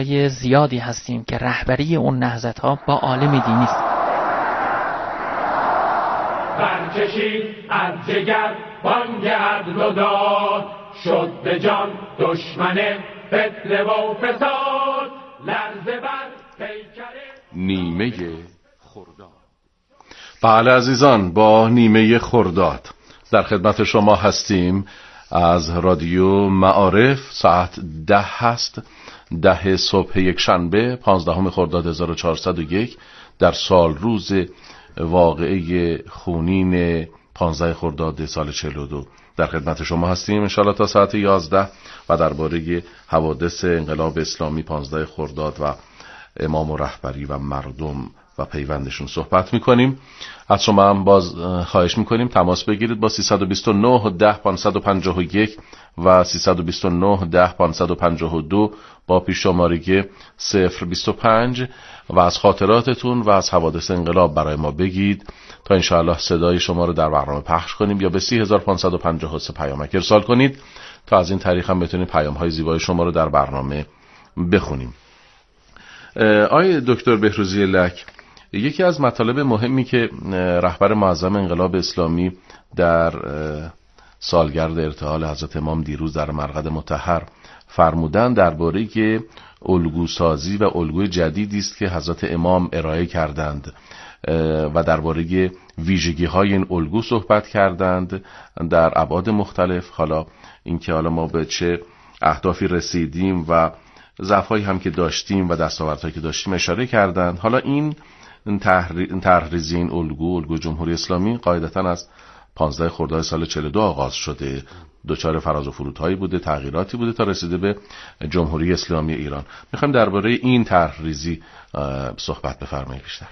زیادی هستیم که رهبری اون نهضت‌ها با عالم دینی است. برکشید از جگر بانگ عدل و داد، شد به جان دشمن فتنه و فساد، لرزه بر پیکر نیمه خرداد. بله عزیزان، با نیمه خرداد در خدمت شما هستیم از رادیو معارف. ساعت 10 هست، 10 صبح یک شنبه 15 خرداد 1401 در سال روز واقعه خونین 15 خرداد سال 42 در خدمت شما هستیم انشاءالله تا ساعت 11 و درباره حوادث انقلاب اسلامی 15 خرداد و امام و رهبری و مردم و پیوندشون صحبت میکنیم. از شما هم باز خواهش میکنیم تماس بگیرید با 329 10 551 و 329 10 552 با پیش شماره 025 و از خاطراتتون و از حوادث انقلاب برای ما بگید تا انشاءالله صدای شما رو در برنامه پخش کنیم، یا به 3553 پیامک ارسال کنید تا از این طریق هم بتونیم پیام‌های زیبای شما رو در برنامه بخونیم. آقای دکتر بهروزی لک، یکی از مطالب مهمی که رهبر معظم انقلاب اسلامی در سالگرد ارتحال حضرت امام دیروز در مرقد مطهر فرمودن درباره که الگوسازی و الگوی جدیدی است که حضرت امام ارائه کردند و درباره ویژگی‌های این الگو صحبت کردند در ابعاد مختلف. حالا اینکه حالا ما به چه اهدافی رسیدیم و ضعفایی هم که داشتیم و دستاوردهایی که داشتیم اشاره کردند. حالا این طرحریزی این الگو جمهوری اسلامی قاعدتاً از 15 خرداد سال 42 آغاز شده، دچار فراز و فرودهایی بوده، تغییراتی بوده تا رسیده به جمهوری اسلامی ایران. میخوایم درباره این طرحریزی صحبت بفرمایید بیشتر.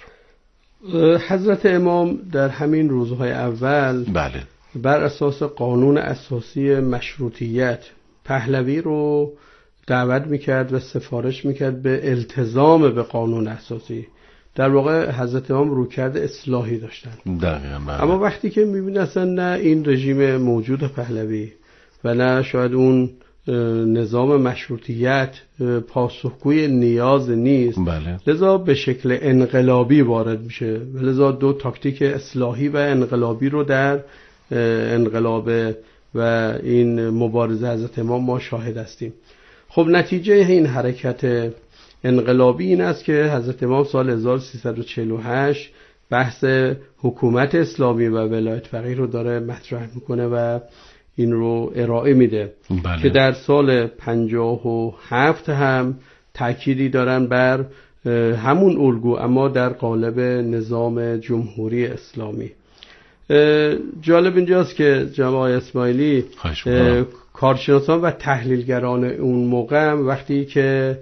حضرت امام در همین روزهای اول بله بر اساس قانون اساسی مشروطیت پهلوی رو دعوت میکرد و سفارش میکرد به التزام به قانون اساسی. در واقع حضرت امام رویکرد اصلاحی داشتن. دقیقاً بله. اما وقتی که میبینی اصلا نه این رژیم موجود پهلوی و نه شاید اون نظام مشروطیت پاسخگوی نیاز نیست، بله. لذا به شکل انقلابی وارد میشه و لذا دو تاکتیک اصلاحی و انقلابی رو در انقلاب و این مبارزه حضرت امام ما شاهد هستیم. خب نتیجه این حرکت انقلابی این است که حضرت امام سال 1348 بحث حکومت اسلامی و ولایت فقیه رو داره مطرح میکنه و این رو ارائه میده. بله. که در سال 57 هم تأکیدی دارن بر همون الگو اما در قالب نظام جمهوری اسلامی. جالب اینجاست که جناب اسماعیلی کارشناسان و تحلیلگران اون موقع وقتی که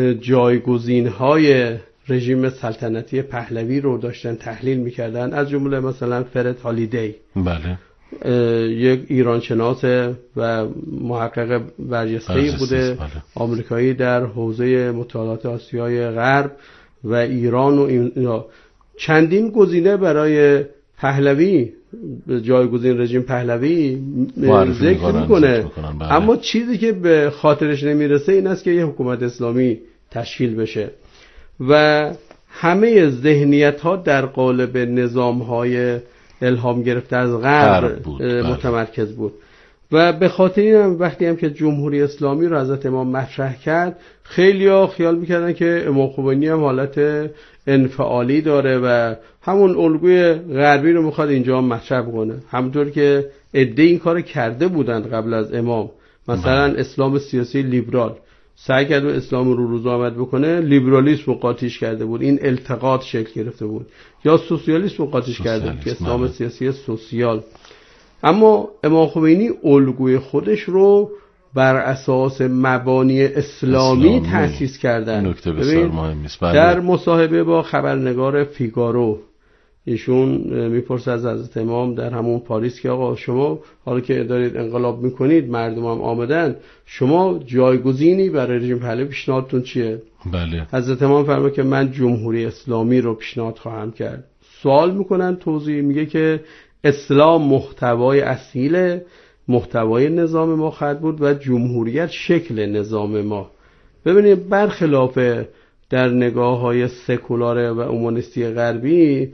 جایگزین‌های رژیم سلطنتی پهلوی رو داشتن تحلیل می‌کردن، از جمله مثلا فرد هالیدی، بله، یک ایرانشناس و محقق برجسته‌ای بوده، بله. آمریکایی در حوزه مطالعات آسیای غرب و ایران و اینا. چندین گزینه برای پهلوی، جایگزین رژیم پهلوی ذکر میکنه، بله. اما چیزی که به خاطرش نمیرسه این است که یه حکومت اسلامی تشکیل بشه و همه ذهنیت ها در قالب نظام های الهام گرفته از غرب متمرکز بود و به خاطر این وقتی هم که جمهوری اسلامی رو حضرت امام مطرح کرد، خیلی ها خیال میکردن که امام خمینی هم حالت انفعالی داره و همون الگوی غربی رو میخواد اینجا هم مطرح کنه، همونطور که عده این کار کرده بودند قبل از امام. مثلا اسلام سیاسی لیبرال سعی کرد اسلام رو روز آمد بکنه، لیبرالیسم رو قاطیش کرده بود، این التقاط شکل گرفته بود. یا سوسیالیسم رو قاطیش کرده بود که اسلام سیاسی سوسیال. اما امام خمینی الگوی خودش رو بر اساس مبانی اسلامی تأسیس کردن. نکته بسیار مهمی است. در مصاحبه با خبرنگار فیگارو ایشون میپرسه از حضرت امام در همون پاریس که آقا شما حالا که دارید انقلاب میکنید، مردم هم آمدن، شما جایگزینی برای رژیم پهلوی پیشنهادتون چیه؟ بله. حضرت امام فرمود که من جمهوری اسلامی رو پیشنهاد خواهم کرد. سوال میکنن، توضیح میگه که اسلام محتوای اصیل محتوای نظام ما خواهد بود و جمهوریت شکل نظام ما. ببینید برخلاف در نگاه‌های سکولار و اومانیستی غربی،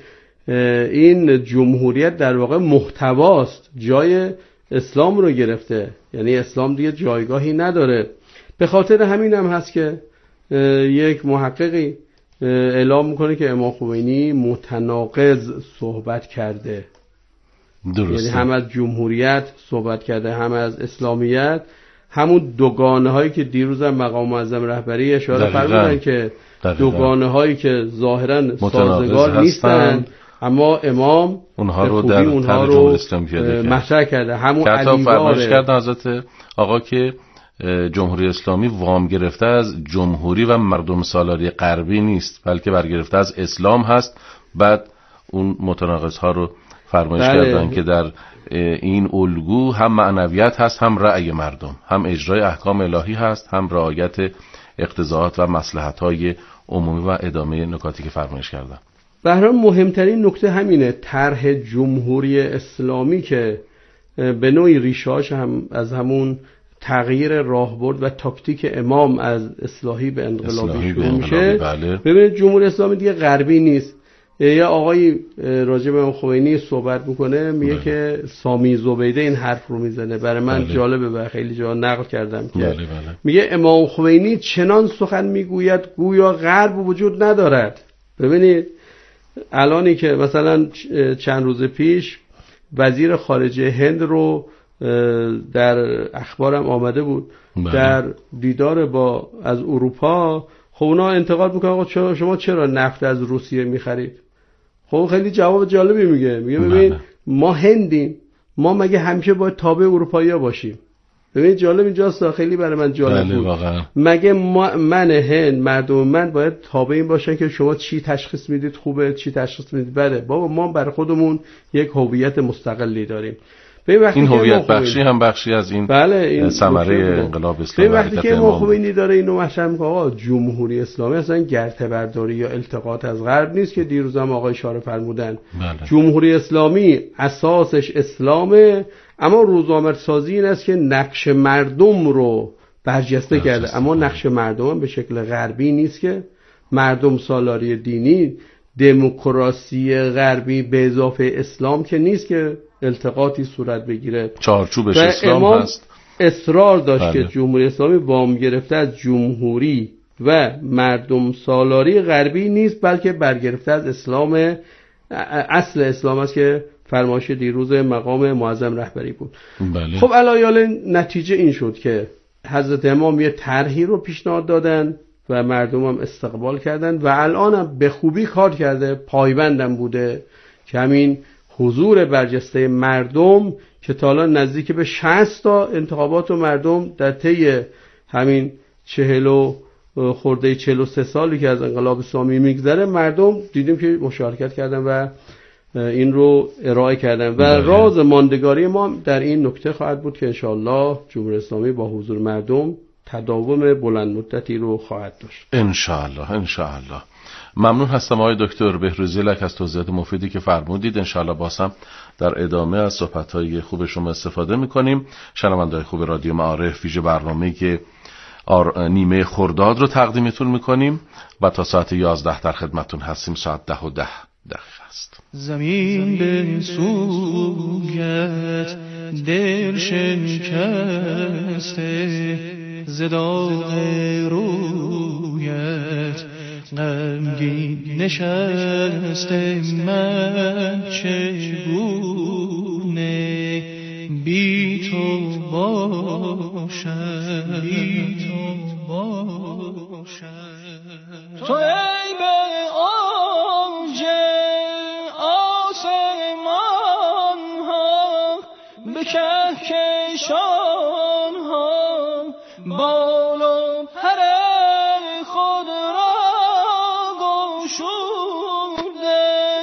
این جمهوریت در واقع محتواست، جای اسلام رو گرفته، یعنی اسلام دیگه جایگاهی نداره. به خاطر همین هم هست که یک محققی اعلام میکنه که امام خمینی متناقض صحبت کرده. درسته. یعنی هم از جمهوریت صحبت کرده، هم از اسلامیت، همون دوگانه هایی که دیروز هم مقام معظم رهبری اشاره فرمودن که دوگانه هایی که ظاهرا سازگار نیستن، اما امام اونها رو در جمهوری اسلامی مطرح کرده. همون علی فرمایش کردن حضرت آقا که جمهوری اسلامی وام گرفته از جمهوری و مردم سالاری غربی نیست، بلکه برگرفته از اسلام هست. بعد اون متناقض ها رو فرمایش کردن که در این الگو هم معنویت هست، هم رأی مردم، هم اجرای احکام الهی هست، هم رعایت اقتضاعات و مصلحت های عمومی و ادامه نکاتی که فرمایش کردن. به هر حال مهمترین نکته همینه، طرح جمهوری اسلامی که به نوعی ریشه‌اش هم از همون تغییر راهبرد و تاکتیک امام از اصلاحی به انقلابی شروع میشه. ببینید جمهوری اسلامی دیگه غربی نیست. یا آقای راجب امام خمینی صحبت میکنه، میگه که سامی زبیده این حرف رو میزنه، برای من جالبه و خیلی جا نقل کردم که میگه امام خمینی چنان سخن میگوید گویا غرب وجود ندارد. ببینید الانی که مثلا چند روز پیش وزیر خارجه هند رو در اخبارم آمده بود در دیدار با از اروپا، خب اونا انتقاد میکنن آقا شما چرا نفت از روسیه میخرید؟ خب خیلی جواب جالبی میگه ببین ما هندیم، ما مگه همیشه باید تابع اروپایی‌ها باشیم؟ ببین جالب اینجاست، خیلی برای من جالب بود. مگه من هند، مردم من باید تابع این باشن که شما چی تشخیص میدید خوبه، چی تشخیص میدید بده؟ بابا ما برای خودمون یک هویت مستقلی داریم. این هویت بخشی هم بخشی از این ثمره انقلاب اسلامی. وقتی که امام خمینی داره اینو مطرح میکنه آقا جمهوری اسلامی اصلا گرته برداری یا التقاط از غرب نیست که دیروز هم آقای اشاره فرمودن. جمهوری اسلامی اساسش اسلامه، اما روزآمدسازی این است که نقش مردم رو برجسته کرده، اما نقش مردم هم به شکل غربی نیست که مردم سالاری دینی، دموکراسی غربی به اضافه اسلام که نیست که التقاطی صورت بگیره. چارچوبش اسلام هست. اصرار داشت که جمهوری اسلامی وام گرفته از جمهوری و مردم سالاری غربی نیست، بلکه برگرفته از اسلام، اصل اسلام است که فرمایش دیروز مقام معظم رهبری بود. خب علایال نتیجه این شد که حضرت امام یه طرحی رو پیشنهاد دادن و مردم هم استقبال کردن و الان هم به خوبی کار کرده، پایبندم بوده که همین حضور برجسته مردم که تا الان نزدیک به 60 تا انتخابات و مردم در طی همین 43 سالی که از انقلاب اسلامی میگذره مردم دیدیم که مشارکت کردن و این رو ارائه کردن و راز ماندگاری ما در این نکته خواهد بود که انشاءالله جمهوری اسلامی با حضور مردم تداوم بلند مدتی رو خواهد داشت. انشاءالله. ممنون هستم آقای دکتر بهروزی لک از توضیحات مفیدی که فرمودید. انشاءالله بازم در ادامه از صحبت‌های خوب شما استفاده می‌کنیم. شنونده‌های خوب رادیو معارف، ویژه برنامه‌ای که نیمه خرداد رو تقدیمتون می‌کنیم و تا ساعت 11 در خدمتتون هستیم. ساعت 10:10 است. زمین به سویت دل شکسته زداغ رویت غمگین نشسته من چگونه بی تو باشم تو ای به اوج آسمان ها به کهکشان ها بال و پر خود را گشوده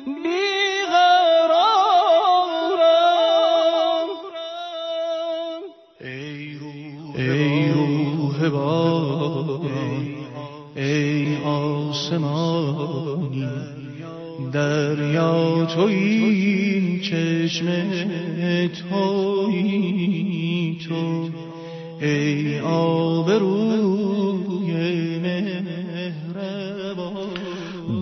بیقرارم ای روح باران ای آسمانی دریا تویی چشم تویی تو ای آب روی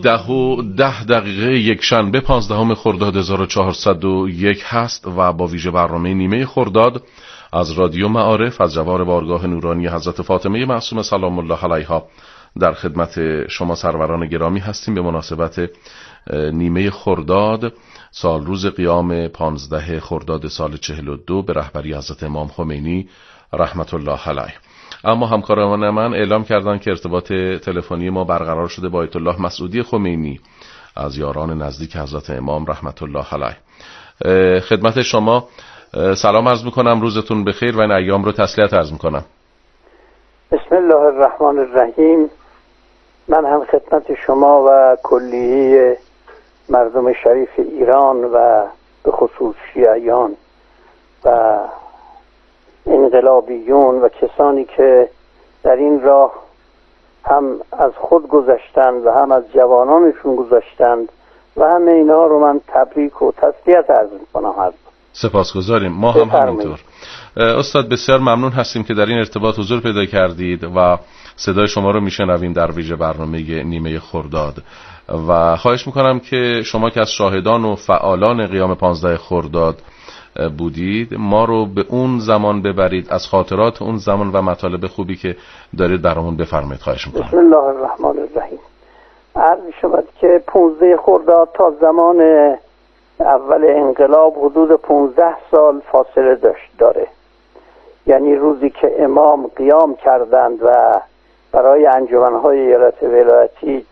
10:10 یک شنبه 15 خرداد 1401 هست و با ویژه برنامه نیمه خرداد از رادیو معارف از جوار بارگاه نورانی حضرت فاطمه معصومه سلام الله علیها در خدمت شما سروران گرامی هستیم به مناسبت نیمه خرداد سال روز قیام 15 خرداد سال 42 به رهبری حضرت امام خمینی رحمت الله علیه. اما همکاران من اعلام کردند که ارتباط تلفنی ما برقرار شده با آیت الله مسعودی خمینی از یاران نزدیک حضرت امام رحمت الله علیه. خدمت شما سلام عرض میکنم، روزتون بخیر و این ایام رو تسلیت عرض میکنم. بسم الله الرحمن الرحیم. من هم خدمت شما و کلیه مردم شریف ایران و به خصوص شیعیان و انقلابیون و کسانی که در این راه هم از خود گذشتند و هم از جوانانشون گذشتند و همه اینها رو من تبریک و تسلیت عرض می‌کنم. سپاسگزاریم. ما هم همینطور. استاد بسیار ممنون هستیم که در این ارتباط حضور پیدا کردید و صدای شما رو میشنویم در ویژه برنامه نیمه خرداد و خواهش میکنم که شما که از شاهدان و فعالان قیام 15 خرداد بودید ما رو به اون زمان ببرید، از خاطرات اون زمان و مطالب خوبی که دارید برامون بفرمایید. خواهش میکنم. بسم الله الرحمن الرحیم. عرض شود که 15 خرداد تا زمان اول انقلاب حدود 15 سال فاصله داره. یعنی روزی که امام قیام کردند و برای انجمنهای ایالت ولایتی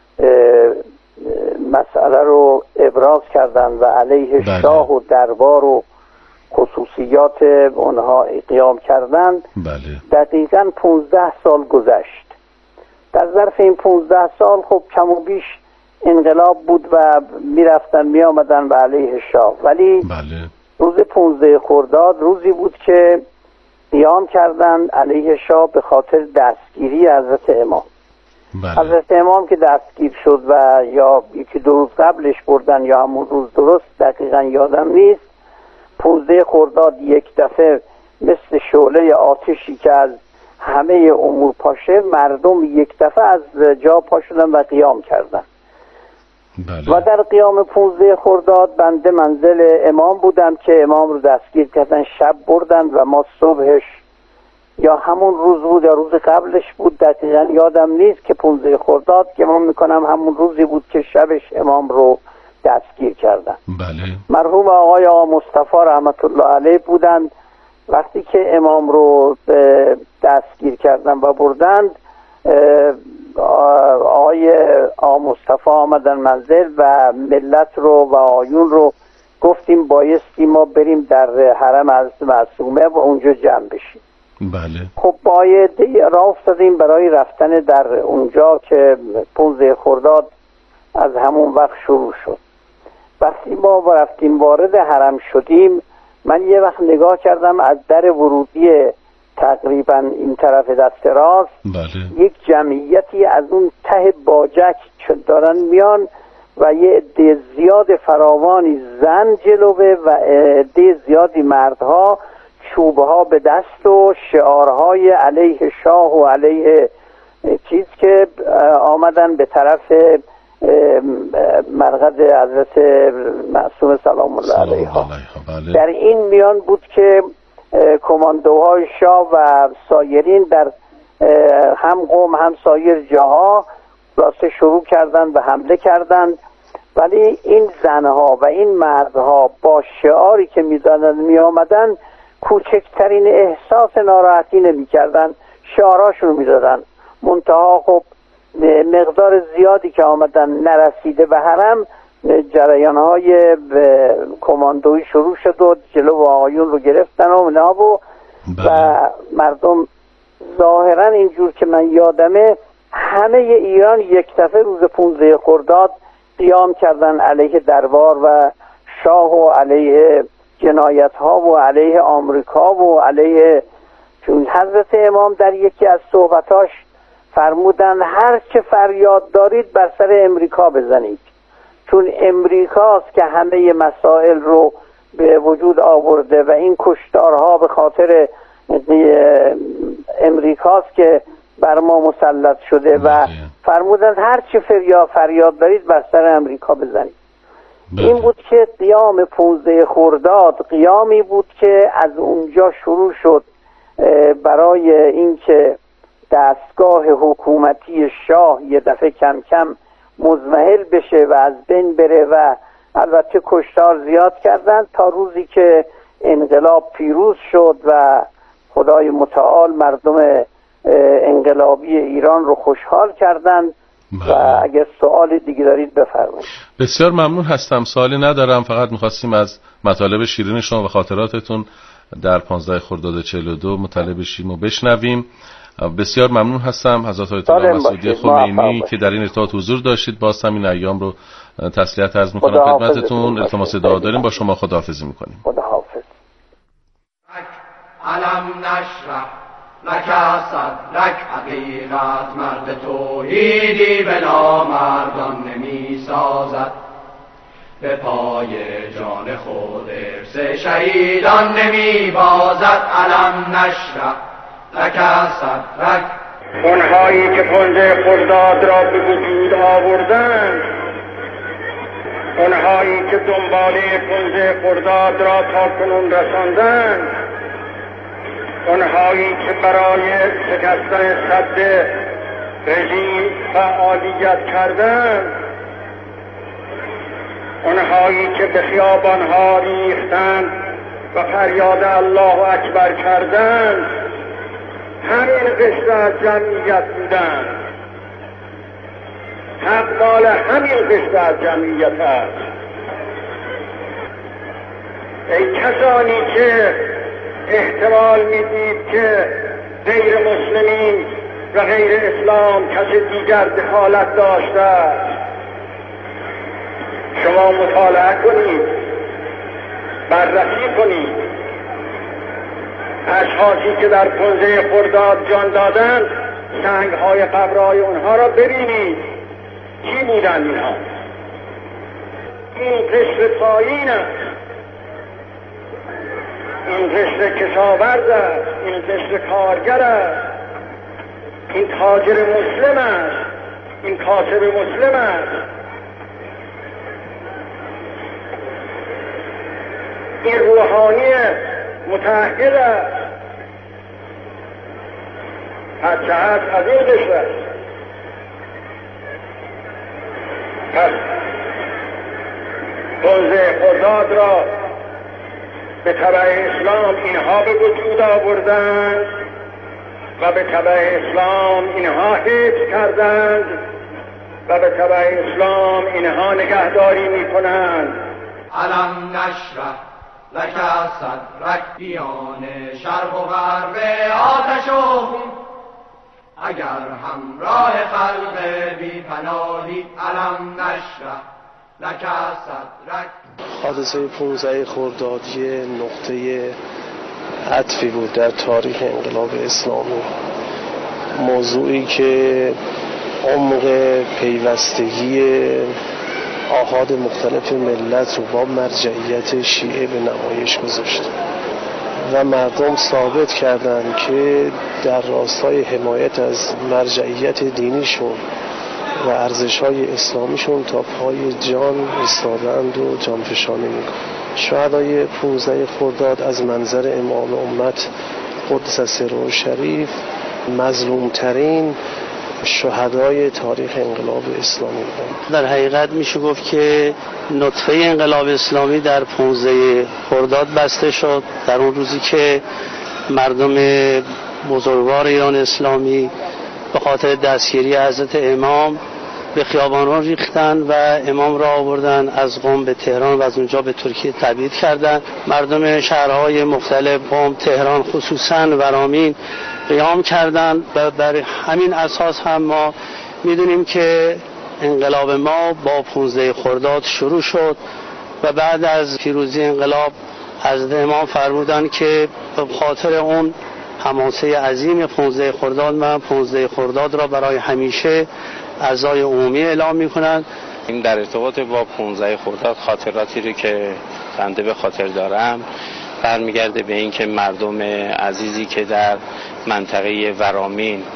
مسئله رو ابراز کردند و علیه شاه و دربار و خصوصیات اونها قیام کردند. دقیقاً 15 سال گذشت. در ظرف این 15 سال خب کم و بیش انقلاب بود و میرفتن می آمدن به علیه شاه، ولی روز 15 خرداد روزی بود که قیام کردند علیه شاه به خاطر دستگیری حضرت امام. حضرت امام که دستگیر شد و یا یکی دو روز قبلش بردن یا همون روز، درست دقیقا یادم نیست، 15 خرداد یک دفعه مثل شعله آتشی که از همه امور پاشه، مردم یک دفعه از جا پا شدن و قیام کردن. و در قیام 15 خرداد بنده منزل امام بودم که امام رو دستگیر کردن، شب بردن و ما صبحش یا همون روز بود یا روز قبلش بود دقیقا یادم نیست که 15 خرداد که من میکنم همون روزی بود که شبش امام رو دستگیر کردن. مرحوم آقای مصطفی رحمت الله علیه بودند. وقتی که امام رو دستگیر کردن و بردند، آقای مصطفی آمدن منزل و ملت رو و آیون رو گفتیم بایستی ما بریم در حرم از معصومه و اونجا جمع بشیم. خب باید راه افتادیم برای رفتن در اونجا که 15 خرداد از همون وقت شروع شد. وقتی ما رفتیم وارد حرم شدیم، من یه وقت نگاه کردم از در ورودی تقریبا این طرف دست راست یک جمعیتی از اون ته باجک دارن میان و یه عده زیاد فراوانی زن جلوه و عده زیادی مردها، چوبها به دست و شعارهای علیه شاه و علیه چیز که آمدن به طرف مرقد حضرت معصوم سلام الله علیها. در این میان بود که کماندوهای شاه و سایرین در هم قم هم سایر جاها راسته شروع کردن و حمله کردند، ولی این زنها و این مردها با شعاری که می آمدن کوچکترین احساس ناراحتی نمی کردن، شعاراشون می دادن. منتها خب مقدار زیادی که آمدن نرسیده به حرم، جریانهای کماندویی شروع شد و جلو آقایون رو گرفتن و مردم ظاهرا اینجور که من یادمه همه ایران یک دفعه روز 15 خرداد قیام کردن علیه دربار و شاه و علیه جنایت ها و علیه آمریکا و علیه، چون حضرت امام در یکی از صحبتاش فرمودن هر چه فریاد دارید بر سر امریکا بزنید، چون امریکاست که همه مسائل رو به وجود آورده و این کشتارها به خاطر امریکاست که بر ما مسلط شده و فرمودند هر چه فریاد دارید بر سر امریکا بزنید. این بود که قیام 15 خرداد قیامی بود که از اونجا شروع شد برای اینکه دستگاه حکومتی شاه یه دفعه کم کم مضمحل بشه و از بین بره و البته کشتار زیاد کردند تا روزی که انقلاب پیروز شد و خدای متعال مردم انقلابی ایران رو خوشحال کردند. و اگر سوال دیگه دارید بفرمایید. بسیار ممنون هستم، سوالی ندارم، فقط میخواستیم از مطالب شیرین شما و خاطراتتون در 15 خرداد 42 مطلع بشیم و بشنویم. بسیار ممنون هستم حضرت آیت الله مسعودی خمینی که در این ارتباط حضور داشتید. باز هم این ایام رو تسلیت عرض میکنم خدمتتون. التماس دعا داریم، با شما خداحافظی میکنیم. خداحافظ. علم نشرح لک صدرک، حقیقت مرد توحیدی بلا مردان نمی سازد، به پای جان خود ارث شهیدان نمی بازد. علم نشرح لک صدرک، اونهایی که 15 خرداد را به وجود آوردند، اونهایی که دنباله 15 خرداد را تا کنون رساندند، اونهایی که برای شکستن سد رژیم فعالیت کردند، اونهایی که به خیابانها ریختند و فریاد الله اکبر کردند، همین قشر از جمعیت بودند. حق مال همین قشر از جمعیت است. ای کسانی که احتمال میدید که غیر مسلمین و غیر اسلام کسی دیگر دخالت داشته است، شما مطالعه کنید، بررسی کنید. اشخاصی که در 15 خرداد جان دادند، سنگ‌های قبرهای اونها را ببینید. کی بودند اینها؟ این قشر پایین است، این قشر کشاورز است، این قشر کارگر است، این تاجر مسلم است، این کاسب مسلم است، این روحانی متعهد است. هرچه هست از این قشر است. پس 15 خرداد را به تبع اسلام اینها به وجود آوردند و به تبع اسلام اینها حفظ کردند و به تبع اسلام اینها نگهداری میکنند. علم نشرح لک صدرک، بیان شرق و غرب آتش و خون، اگر همراه خلق بی پناهی. علم نشرح لک صدرک. حادثه 15 خرداد یه نقطه عطفی بود در تاریخ انقلاب اسلامی، موضوعی که عمق پیوستگی آحاد مختلف ملت رو با مرجعیت شیعه به نمایش گذاشت و مردم ثابت کردند که در راستای حمایت از مرجعیت دینیشون و ارزش‌های اسلامیشون تا پای جان ایستادند و جانفشانی می‌کنند. شهدای 15 خرداد از منظر امام امت قدس سره شریف مظلومترین شهدای تاریخ انقلاب اسلامی بود. در حقیقت میشه گفت که نطفه انقلاب اسلامی در 15 خرداد بسته شد، در اون روزی که مردم بزرگوار ایران اسلامی به خاطر دستگیری حضرت امام به خیابان‌ها ریختن و امام را آوردن از قم به تهران و از اونجا به ترکیه تبعید کردند. مردم شهرهای مختلف قم، تهران خصوصاً ورامین قیام کردند و بر همین اساس هم ما میدونیم که انقلاب ما با 15 خرداد شروع شد و بعد از پیروزی انقلاب حضرت امام فرمودند که به خاطر اون حماسه عظیم 15 خرداد من 15 خرداد را برای همیشه اعضای عمومی اعلام می‌کنند. این در ارتباط با 15 خرداد خاطراتی رو که بنده به خاطر دارم برمیگرده به این که مردم عزیزی که در منطقه ورامین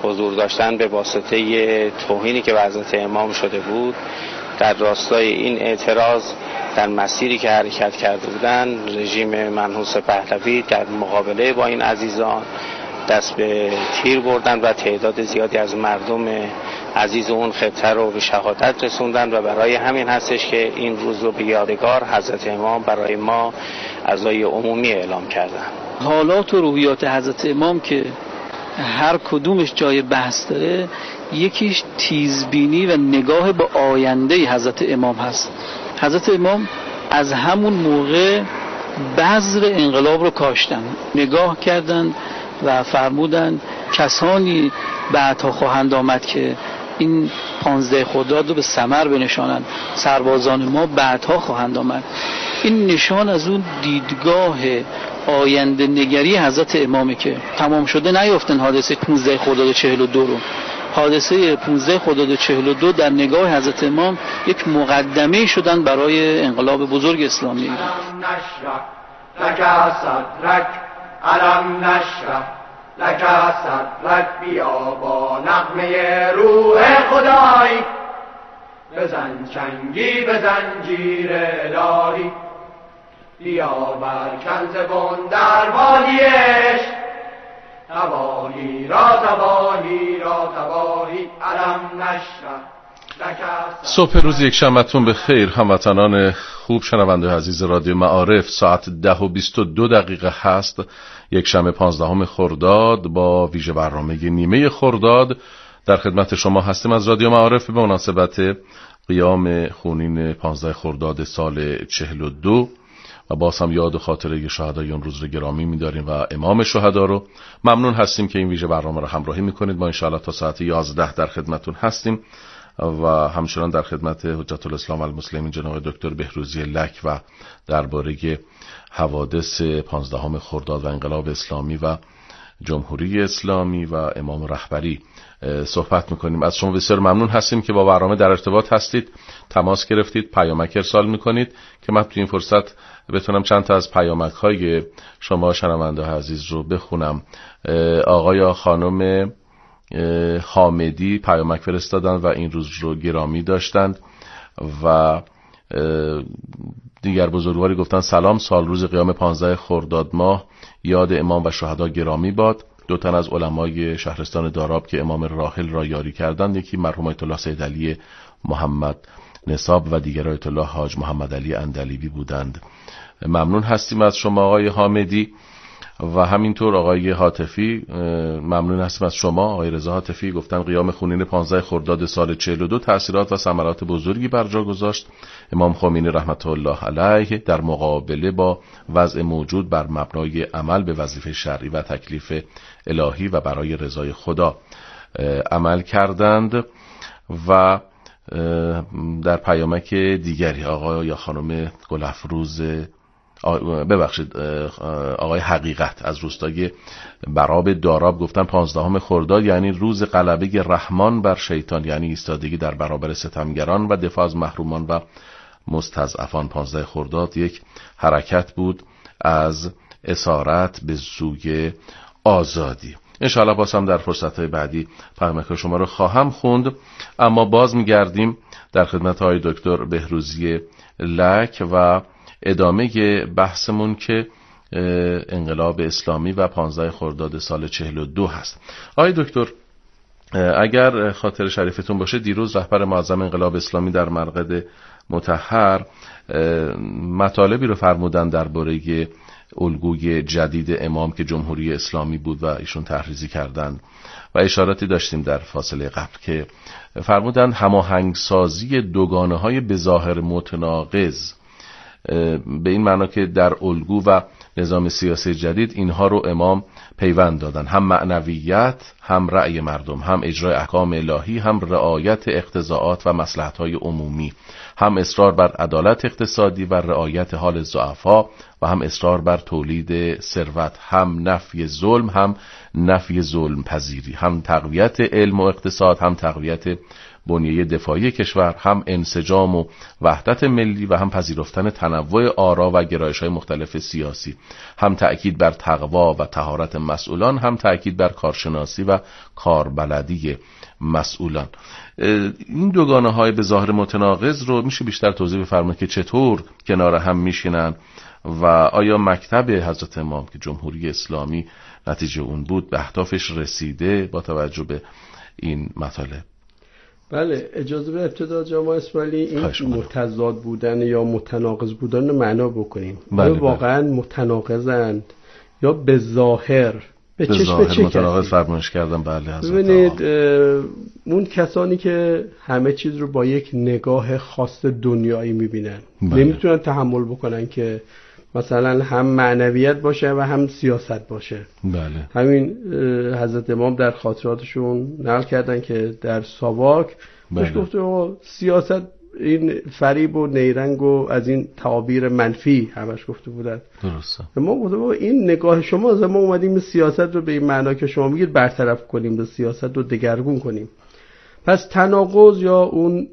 حضور داشتن به واسطه توهینی که به حضرت امام شده بود، در راستای این اعتراض در مسیری که حرکت کرده بودن، رژیم منحوس پهلوی در مقابله با این عزیزان دست به تیر بردن و تعداد زیادی از مردم عزیز اون خطه رو به شهادت رسوندن و برای همین هستش که این روز رو به یادگار حضرت امام برای ما عزای عمومی اعلام کردن. حالات و روحیات حضرت امام که هر کدومش جای بحث داره، یکیش تیزبینی و نگاه به آینده حضرت امام هست. حضرت امام از همون موقع بذر انقلاب رو کاشتن، نگاه کردن و فرمودن کسانی بعدها خواهند آمد که این 15 خرداد رو به ثمر بنشانند، سربازان ما بعدها خواهند آمد. این نشان از اون دیدگاه آینده نگری حضرت امامه که تمام شده نیافتن حادثه 15 خرداد 42 رو. حادثه 15 خرداد 42 در نگاه حضرت امام یک مقدمه شدن برای انقلاب بزرگ اسلامی. علم نشرح لک صدرک، بیا با نغمه روح خدایی، بزن چنگی به زنجیر الهی، بیا بر کنز بن در وادیش، تباهی را تباهی را تباهی، علم نشرح. صبح روز یک شنبه‌تون به خیر هموطنان خوب، شنونده عزیز رادیو معارف. ساعت 10:22 هست، یک شنبه 15 خرداد با ویژه برنامه نیمه خرداد در خدمت شما هستیم از رادیو معارف به مناسبت قیام خونین 15 خرداد سال 42 و باز هم یاد و خاطره شهدای اون روز رو گرامی می‌داریم و امام شهدا رو. ممنون هستیم که این ویژه برنامه رو همراهی می‌کنید. ما ان شاءالله تا ساعت 11 در خدمتتون هستیم و همچنان در خدمت حجت الاسلام والمسلمین جناب دکتر بهروزی لک و درباره حوادث 15 خرداد و انقلاب اسلامی و جمهوری اسلامی و امام رهبری صحبت میکنیم. از شما بسیار ممنون هستیم که با برنامه در ارتباط هستید، تماس گرفتید، پیامک ارسال میکنید که من تو این فرصت بتونم چند تا از پیامک های شما شنونده عزیز رو بخونم. آقای خانم حامدی پیامک فرستادن و این روز رو گرامی داشتند و دیگر بزرگواری گفتن سلام، سال روز قیام 15 خرداد ماه یاد امام و شهدا گرامی باد. 2 تن از علمای شهرستان داراب که امام راحل را یاری کردند، یکی مرحوم آیت الله سید علی محمد نصاب و دیگر آیت الله حاج محمد علی اندلیبی بودند. ممنون هستیم از شما آقای حامدی و همینطور آقای هاتفی. ممنون هستیم از شما آقای رضا هاتفی. گفتن قیام خونین 15 خرداد سال 42 تأثیرات و ثمرات بزرگی بر جا گذاشت. امام خمینی رحمت الله علیه در مقابله با وضع موجود بر مبنای عمل به وظیفه شرعی و تکلیف الهی و برای رضای خدا عمل کردند. و در پیامک دیگری آقای یا خانم گلافروز آقای حقیقت از روستای براب داراب گفتن 15 خرداد یعنی روز غلبه رحمان بر شیطان، یعنی ایستادگی در برابر ستمگران و دفاع از محرومان و مستضعفان. 15 خرداد یک حرکت بود از اسارت به سوی آزادی. انشاءالله باز هم در فرصت‌های بعدی پیامک شما رو خواهم خوند، اما باز می‌گردیم در خدمت های دکتر بهروزی لک و ادامه بحثمون که انقلاب اسلامی و 15 خرداد سال 42 هست. آقای دکتر، اگر خاطر شریفتون باشه دیروز رهبر معظم انقلاب اسلامی در مرقد مطهر مطالبی رو فرمودن درباره الگوی جدید امام که جمهوری اسلامی بود و ایشون تحریزی کردن و اشاراتی داشتیم در فاصله قبل که فرمودن هماهنگسازی دوگانه‌های به ظاهر متناقض، به این معنا که در الگو و نظام سیاسی جدید اینها رو امام پیوند دادن، هم معنویت، هم رأی مردم، هم اجرای احکام الهی، هم رعایت اقتضاعات و مصلحت‌های عمومی، هم اصرار بر عدالت اقتصادی و رعایت حال ضعفا و و هم اصرار بر تولید ثروت، هم نفی ظلم، هم نفی ظلم پذیری، هم تقویت علم و اقتصاد، هم تقویت بنیه دفاعی کشور، هم انسجام و وحدت ملی و هم پذیرفتن تنوع آرا و گرایش‌های مختلف سیاسی، هم تأکید بر تقوا و طهارت مسئولان، هم تأکید بر کارشناسی و کاربلدی مسئولان. این دوگانه‌های به ظاهر متناقض رو میشه بیشتر توضیح بفرمایید که چطور کنار هم میشینن و آیا مکتب حضرت امام که جمهوری اسلامی نتیجه اون بود به اهدافش رسیده با توجه به این مطالب؟ بله، اجازه به ابتدا جناب اسماعیلی این متضاد بودن یا متناقض بودن معنا بکنیم. بله واقعا متناقضند یا به ظاهر به چشم متناقض فرمایش کردم. بله حضرت. ببینید اون کسانی که همه چیز رو با یک نگاه خاص دنیایی میبینن نمیتونن تحمل بکنن که مثلا هم معنویت باشه و هم سیاست باشه. بله. همین حضرت امام در خاطراتشون نقل کردن که در ساواک بهش گفته سیاست این فریب و نیرنگ و از این تعابیر منفی همش گفته بودن. درسته. ما گفتم این نگاه شما، از ما اومدیم سیاست رو به این معنا که شما میگید برطرف کنیم، به سیاست رو دگرگون کنیم. پس تناقض یا اون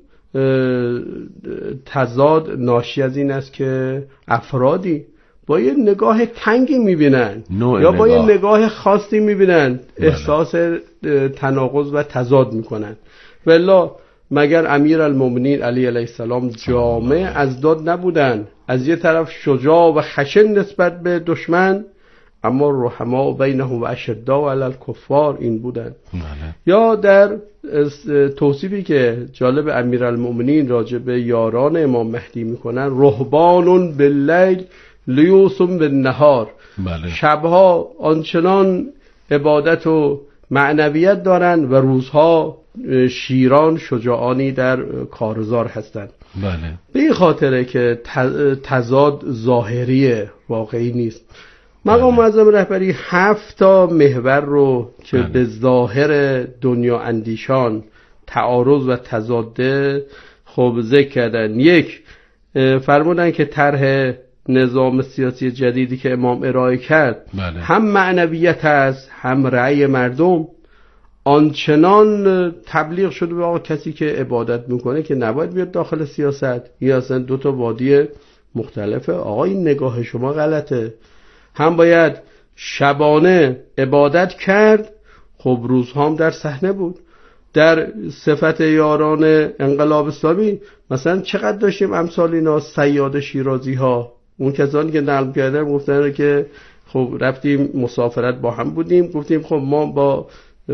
تضاد ناشی از این است که افرادی با یه نگاه تنگی میبینن یا با یه نگاه خاصی میبینن احساس تناقض و تضاد میکنن. والله مگر امیرالمومنین علی علیه السلام جامع از داد نبودن، از یه طرف شجاع و خشن نسبت به دشمن اما رحماء بینهم و اشداء علی الکفار این بودن. یا در توصیفی که جالب امیرالمومنین راجع به یاران امام مهدی میکنن، رهبان باللیل لیوسم بالنهار. شبها آنچنان عبادت و معنویت دارن و روزها شیران شجاعانی در کارزار هستند. بله. به این خاطره که تضاد ظاهری واقعی نیست. مقام معظم رهبری 7 محور رو که به ظاهر دنیا اندیشان تعارض و تضاد خوب ذکر کردن. یک، فرمودن که طرح نظام سیاسی جدیدی که امام ارائه کرد هم معنویت است هم رأی مردم. آنچنان تبلیغ شده به آقا کسی که عبادت میکنه که نباید بیاد داخل سیاست، یا اصلا 2 وادی مختلفه. آقا این نگاه شما غلطه. هم باید شبانه عبادت کرد، خب روزها هم در صحنه بود. در صفت یاران انقلاب اسلامی مثلا چقدر داشتیم امثال اینا، صیاد شیرازی ها، اون کسانی که نقل کردن گفتن که خب رفتیم مسافرت با هم بودیم، گفتیم خب ما با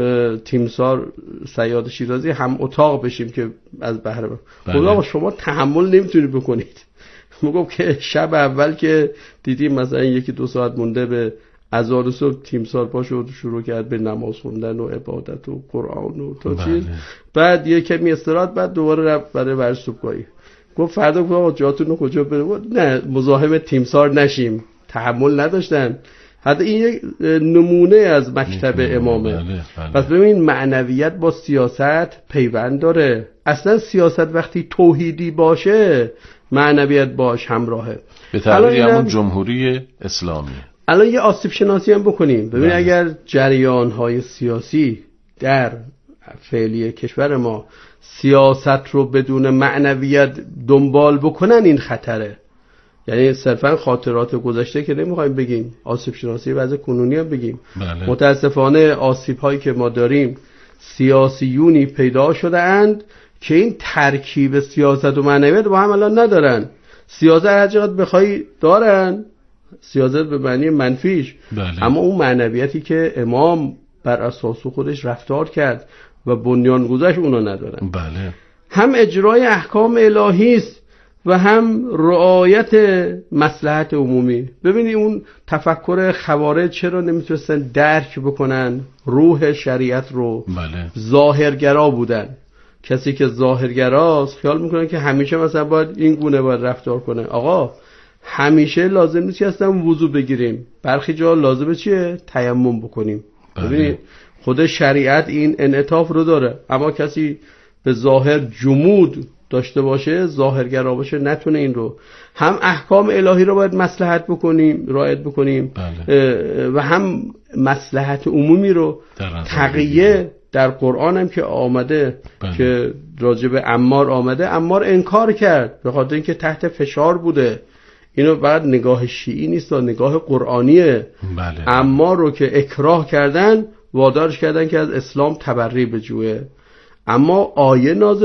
تیمسار صیاد شیرازی هم اتاق بشیم که از بهره خدا شما تحمل نمیتونید بکنید. میگم که شب اول که دیدیم مثلا 1-2 ساعت مونده به اذان صبح تیمسار پاشو شروع کرد به نماز خوندن و عبادت و قرآن و تا چیز، بعد یه کمی استراحت، بعد دوباره رفت برای ورزش صبحگاهی. گفت فردا گفتم جاتون رو کجا بریم؟ نه مزاحم تیمسار نشیم. تحمل نداشتن. حتی این یک نمونه از مکتب امامه. پس ببین معنویت با سیاست پیوند داره. اصلا سیاست وقتی توحیدی باشه معنویت باش همراهه. به تعبیری همون جمهوری اسلامی. الان یه آسیب شناسی هم بکنیم. ببین اگر جریان‌های سیاسی در فعلی کشور ما سیاست رو بدون معنویت دنبال بکنن این خطره. یعنی صرفا خاطرات گذشته که نمیخوایم بگیم، آسیب شناسی وضع کنونی هم بگیم. متاسفانه آسیب هایی که ما داریم سیاسیونی پیدا شده اند که این ترکیب سیاست و معنویت با هم الان ندارن. سیاست هر چقدر بخوای دارن، سیاست به معنی منفیش، اما اون معنویتی که امام بر اساس خودش رفتار کرد و بنیان گذاشت اونو ندارن. هم اجرای احکام الهی است و هم رعایت مصلحت عمومی. ببینید اون تفکر خوارج چرا نمیتونستن درک بکنن روح شریعت رو؟ ظاهرگرا بودن. کسی که ظاهرگراست خیال میکنه که همیشه مثلا باید این گونه باید رفتار کنه. آقا همیشه لازم نیست که اصلا وضو بگیریم، برخی جا لازمه چیه؟ تیمم بکنیم. ببینید خود شریعت این انعطاف رو داره، اما کسی به ظاهر جمود داشته باشه، ظاهرگرا باشه، نتونه این رو، هم احکام الهی رو باید مصلحت بکنیم، رعایت بکنیم، و هم مصلحت عمومی رو. تقیه در قرآن هم که آمده که راجع به عمار آمده، عمار انکار کرد به خاطر اینکه تحت فشار بوده. اینو بعد نگاه شیعی نیست، نگاه قرآنیه. عمار رو که اکراه کردن، وادارش کردن که از اسلام تبری بجوه. اما آیه نازل